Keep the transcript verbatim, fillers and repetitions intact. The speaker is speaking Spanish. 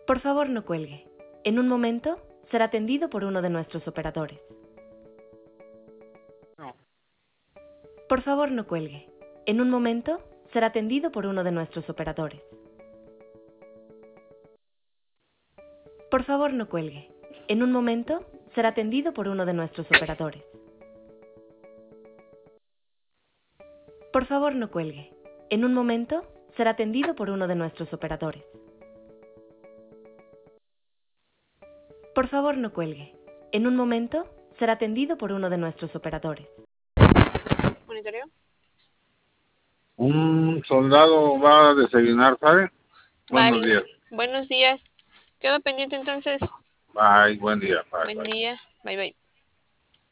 Por favor, no cuelgue. En un momento será atendido por uno de nuestros operadores. No. Por favor, no cuelgue. En un momento será atendido por uno de nuestros operadores. Por favor, no cuelgue. En un momento será atendido por uno de nuestros operadores. Por favor, no cuelgue. En un momento será atendido por uno de nuestros operadores. Por favor, no cuelgue. En un momento será atendido por uno de nuestros operadores. ¿Monitoreo? Un soldado va a desayunar, ¿sabe? Buenos Vale. días. Buenos días. Quedo pendiente entonces. Bye, buen día. Bye, Buen bye. día. Bye, bye.